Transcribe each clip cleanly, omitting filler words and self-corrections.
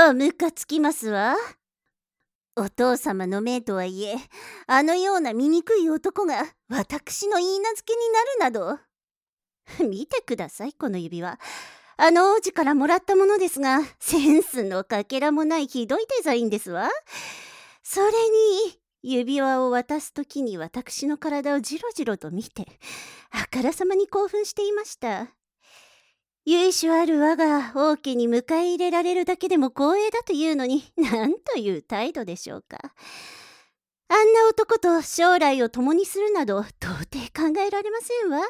ムカつきますわ。お父様の命とはいえ、あのような醜い男が私の許嫁になるなど。見てください、この指輪。あの王子からもらったものですが、センスのかけらもないひどいデザインですわ。それに、指輪を渡すときに私の体をじろじろと見て、あからさまに興奮していました。由緒ある我が王家に迎え入れられるだけでも光栄だというのに、なんという態度でしょうか。あんな男と将来を共にするなど到底考えられませんわ。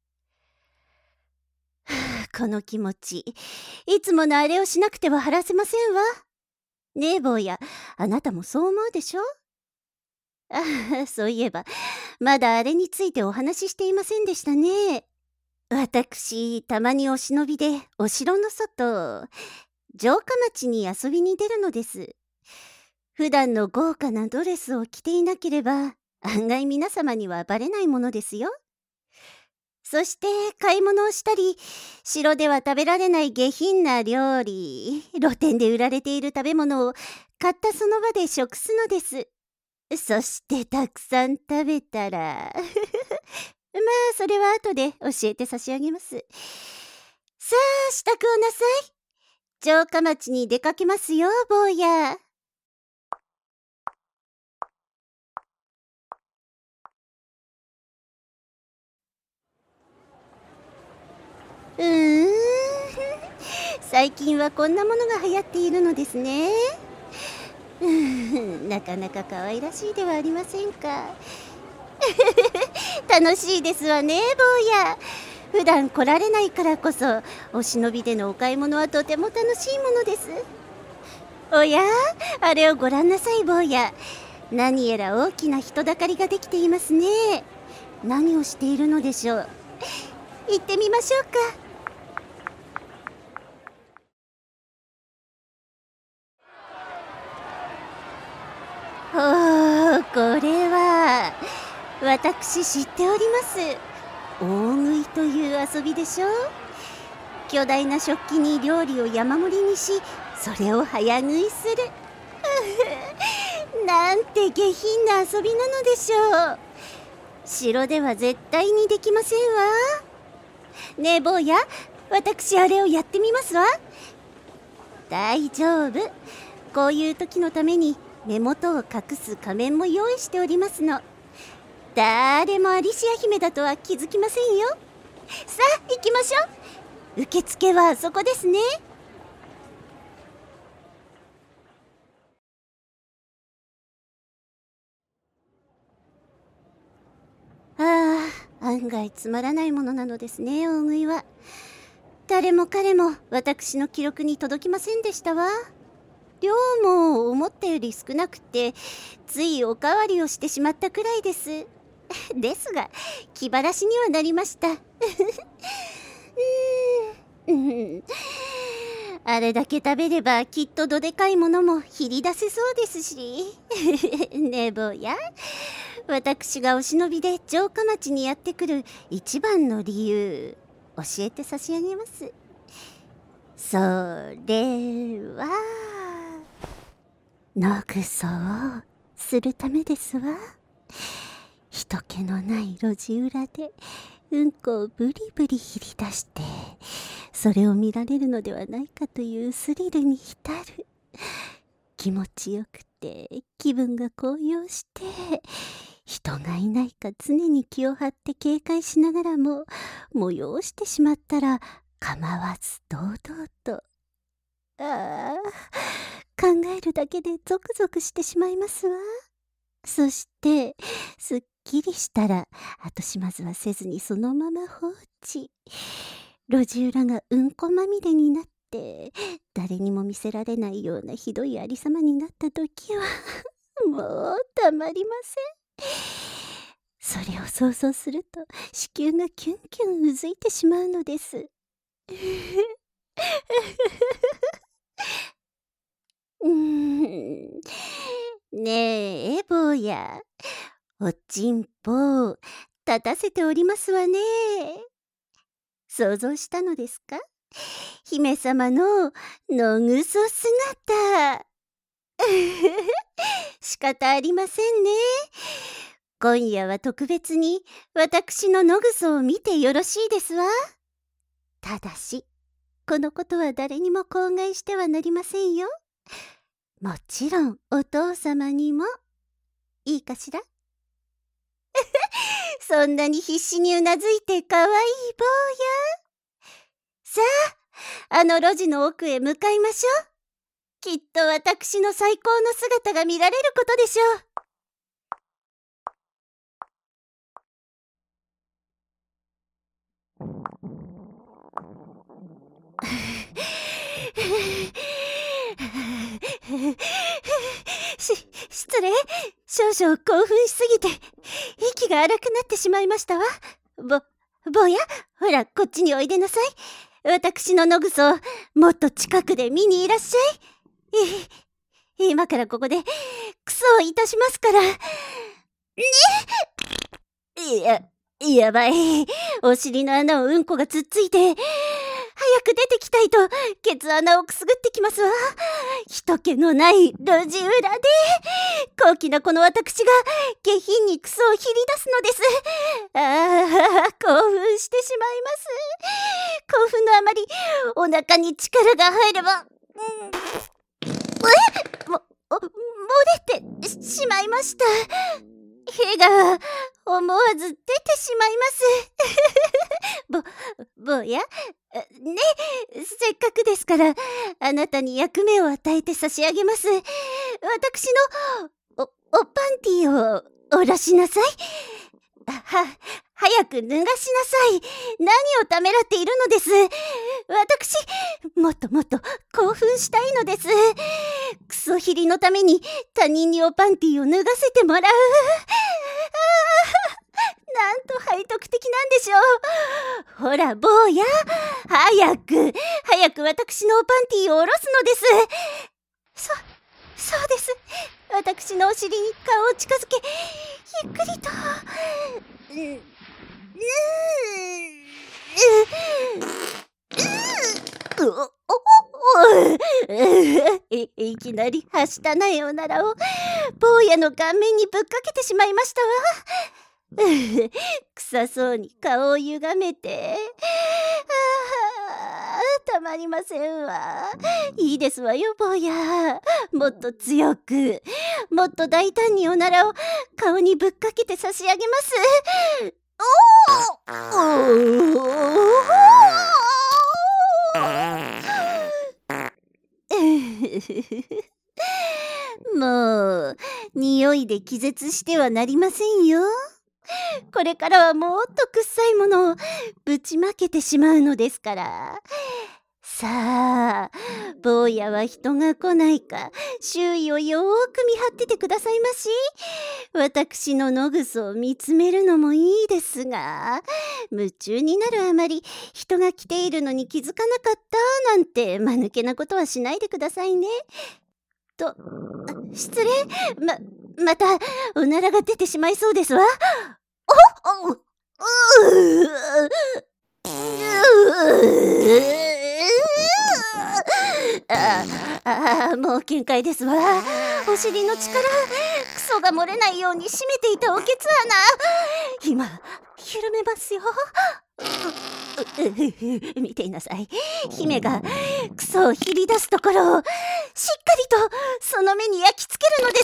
この気持ち、いつものあれをしなくては晴らせませんわ。ねえ坊や、あなたもそう思うでしょ？そういえば、まだあれについてお話ししていませんでしたね。私、たまにお忍びでお城の外、城下町に遊びに出るのです。普段の豪華なドレスを着ていなければ、案外皆様にはバレないものですよ。そして買い物をしたり、城では食べられない下品な料理、露店で売られている食べ物を買ったその場で食すのです。そしてたくさん食べたらまあそれは後で教えて差し上げます。さあ支度をなさい。城下町に出かけますよ、坊や。うーん最近はこんなものが流行っているのですね。なかなか可愛らしいではありませんか。楽しいですわね、坊や。普段来られないからこそ、お忍びでのお買い物はとても楽しいものです。おや、あれをご覧なさい、坊や。何やら大きな人だかりができていますね。何をしているのでしょう。行ってみましょうか。これは私知っております。大食いという遊びでしょ。巨大な食器に料理を山盛りにし、それを早食いする。なんて下品な遊びなのでしょう。城では絶対にできませんわ。ねえ坊や、私あれをやってみますわ。大丈夫。こういう時のために目元を隠す仮面も用意しておりますの。誰もアリシア姫だとは気づきませんよ。さあ行きましょう。受付はあそこですね。案外つまらないものなのですね、大食いは。誰も彼も私の記録に届きませんでしたわ。量も思ったより少なくて、ついおかわりをしてしまったくらいです。ですが、気晴らしにはなりました。あれだけ食べればきっとどでかいものも切り出せそうですし。ねえ坊や、私がお忍びで城下町にやってくる一番の理由、教えて差し上げます。それは野ぐそをするためですわ。人気のない路地裏でうんこをブリブリ切り出して、それを見られるのではないかというスリルに浸る。気持ちよくて気分が高揚して、人がいないか常に気を張って警戒しながらも、催してしまったら構わず堂々と。ああ、考えるだけでゾクゾクしてしまいますわ。そしてすっきりしたら後始末はせずにそのまま放置。路地裏がうんこまみれになって誰にも見せられないようなひどいありさまになった時はもうたまりません。それを想像すると子宮がキュンキュンうずいてしまうのです。うーん。ねえ、坊や。おちんぽ、立たせておりますわね。想像したのですか？ 姫様の野ぐそ姿。仕方ありませんね。今夜は特別に私の野ぐそを見てよろしいですわ。ただし、このことは誰にも口外してはなりませんよ。もちろんお父様にも。いいかしら。そんなに必死にうなずいてかわいい坊や。さあ、あの路地の奥へ向かいましょう。きっと私の最高の姿が見られることでしょう。失礼。少々興奮しすぎて息が荒くなってしまいましたわ。坊や、ほらこっちにおいでなさい。私の野ぐそをもっと近くで見にいらっしゃい。今からここでクソをいたしますから。ね。やばい。お尻の穴をうんこがつっついて、早く出てきたいとケツ穴をくすぐってきますわ。人気のない路地裏で高貴なこの私が下品にクソをひり出すのです。興奮してしまいます。興奮のあまりお腹に力が入れば、漏れてしまいました。屁が思わず出てしまいます。坊や、ね、せっかくですからあなたに役目を与えて差し上げます。私のおパンティを下ろしなさい。早く脱がしなさい。何をためらっているのです。私、もっともっと興奮したいのです。クソヒリのために他人におパンティを脱がせてもらう。なんと背徳的なんでしょう。ほら坊や、早く私のおパンティを下ろすのです。そうです。私のお尻に顔を近づけ、ゆっくりと。いきなりはしたないおならを坊やの顔面にぶっかけてしまいましたわ。臭そうに顔をゆがめて、たまりませんわ。いいですわよ坊や。もっと強く、もっと大胆におならを顔にぶっかけて差し上げます。もう匂いで気絶してはなりませんよ。これからはもっと臭いものをぶちまけてしまうのですから。さあ、坊やは人が来ないか周囲をよーく見張っててくださいまし。私の野ぐそを見つめるのもいいですが、夢中になるあまり人が来ているのに気づかなかったなんて間抜けなことはしないでくださいね。失礼。またおならが出てしまいそうですわ。もう限界ですわ。お尻の力、クソが漏れないように締めていたおけつ穴、今緩めますよ。見ていなさい。姫がクソをひり出すところをしっかりとその目に焼き付けるのです。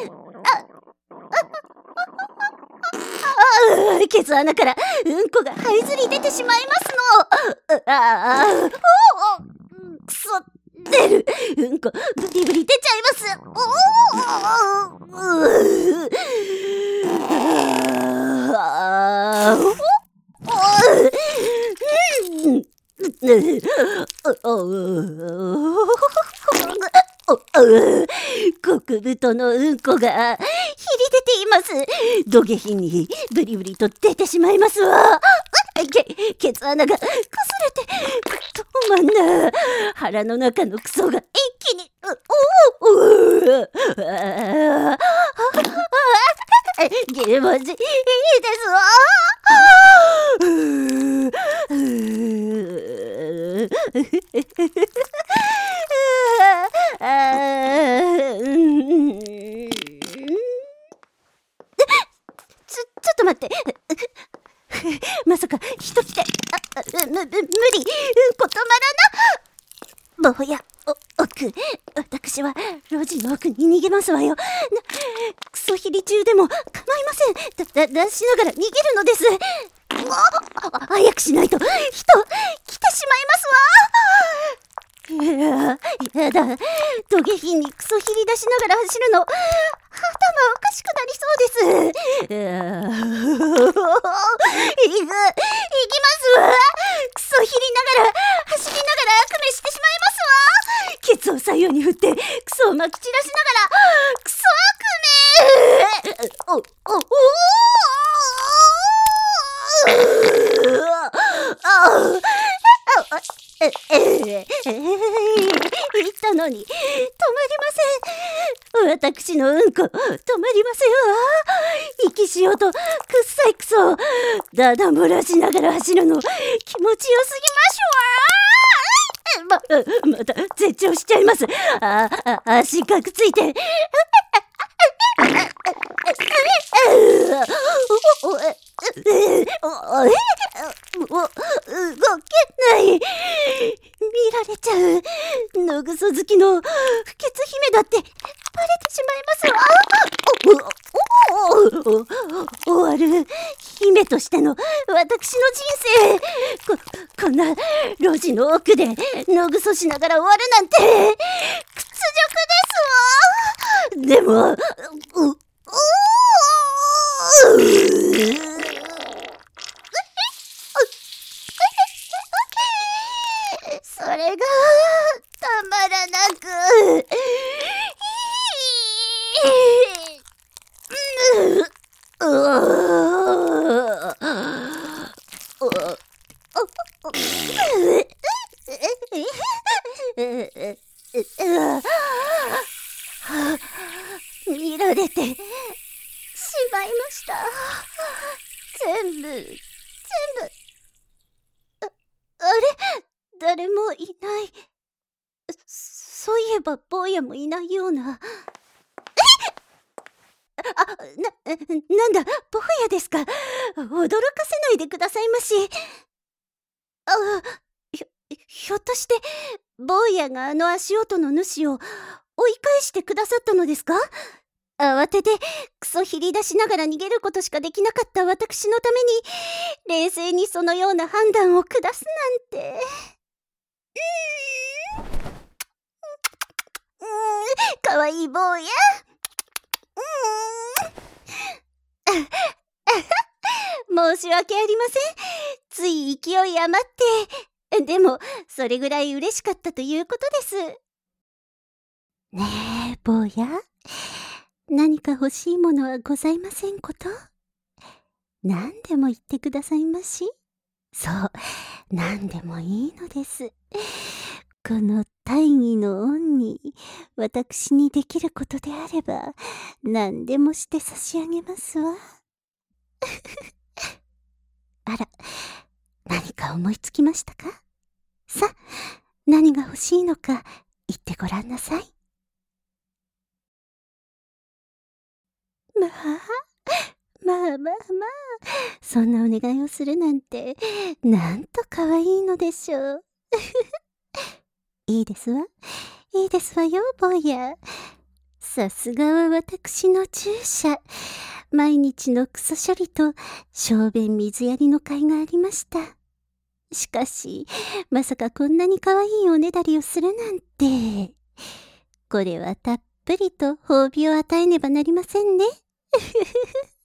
ケツ穴からうんこが這いずり出てしまいますの。クソ出る。うんこブリブリ出ちゃいます。極太のうんこがひり出ています。ど下品にブリブリと出てしまいますわ。ケツ穴がこすれて止まんな。腹の中のクソが一気に気持ちいいですわ。 ちょっと待って。まさか人来て、無理、うんこ止まらな。坊や、奥、私は路地の奥に逃げますわよ。クソヒリ中でも構いません。出しながら逃げるのです。早くしないと人来てしまいますわ。やだ、トゲヒにクソヒリ出しながら走るの、頭おかしくなりそうです。行きますわ。クソヒリながら走りながら悪夢してしまいますわ。ケツを左右に振ってクソをまき散らしながらクソ悪夢。言ったのに止まりません。私のうんこ止まりませんわ。息しようとくっさいクソをだだ漏らしながら走るの気持ちよすぎますわ。また絶頂しちゃいます。足がくついて動けない。見られちゃう。野ぐそ好きの不潔姫だってバレてしまいますわ。終わる姫としての私の人生、こんな路地の奥で野ぐそしながら終わるなんて屈辱ですわ。でもそれがたまらなく見られてしまいました。全部あれ、誰もいない。そういえば坊やもいないような。なんだ、坊やですか。驚かせないでくださいまし。ひょっとして坊やがあの足音の主を追い返してくださったのですか。慌ててクソひり出しながら逃げることしかできなかった私のために冷静にそのような判断を下すなんて。かわいい坊や。申し訳ありません。つい勢い余って。でもそれぐらい嬉しかったということです。ねえ坊や、何か欲しいものはございませんこと。何でも言ってくださいまし。そう、何でもいいのです。この大義の恩に私にできることであれば何でもして差し上げますわ。あら、何か思いつきましたか。さあ、何が欲しいのか言ってごらんなさい。まあ、そんなお願いをするなんてなんとかわいいのでしょう。いいですわよ坊や。さすがは私の従者。毎日のクソ処理と小便水やりの甲斐がありました。しかしまさかこんなに可愛いおねだりをするなんて。これはたっぷりと褒美を与えねばなりませんね。